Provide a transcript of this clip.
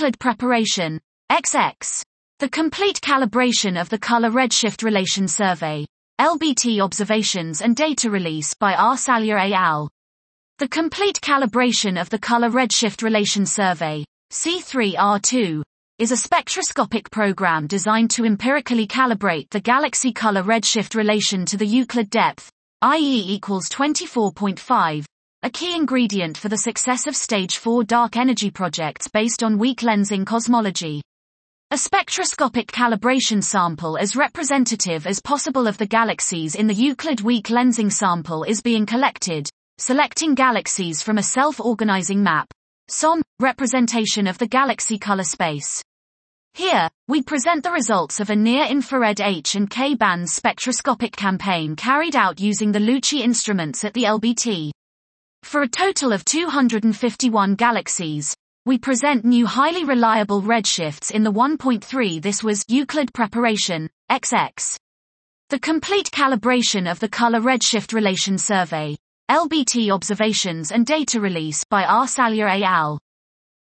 Euclid Preparation, XX. The complete calibration of the Color Redshift Relation Survey, LBT Observations and Data Release by R. Salyer et al. The complete calibration of the Color Redshift Relation Survey, C3R2, is a spectroscopic program designed to empirically calibrate the galaxy color redshift relation to the Euclid depth, i.e. equals 24.5, a key ingredient for the success of Stage 4 dark energy projects based on weak lensing cosmology. A spectroscopic calibration sample as representative as possible of the galaxies in the Euclid weak lensing sample is being collected, selecting galaxies from a self-organizing map, SOM, representation of the galaxy color space. Here, we present the results of a near-infrared H and K band spectroscopic campaign carried out using the Lucci instruments at the LBT. For a total of 251 galaxies, we present new highly reliable redshifts in the 1.3. This was Euclid Preparation, XX. The complete calibration of the Color Redshift Relation Survey, LBT Observations and Data Release by R. Salyer et al.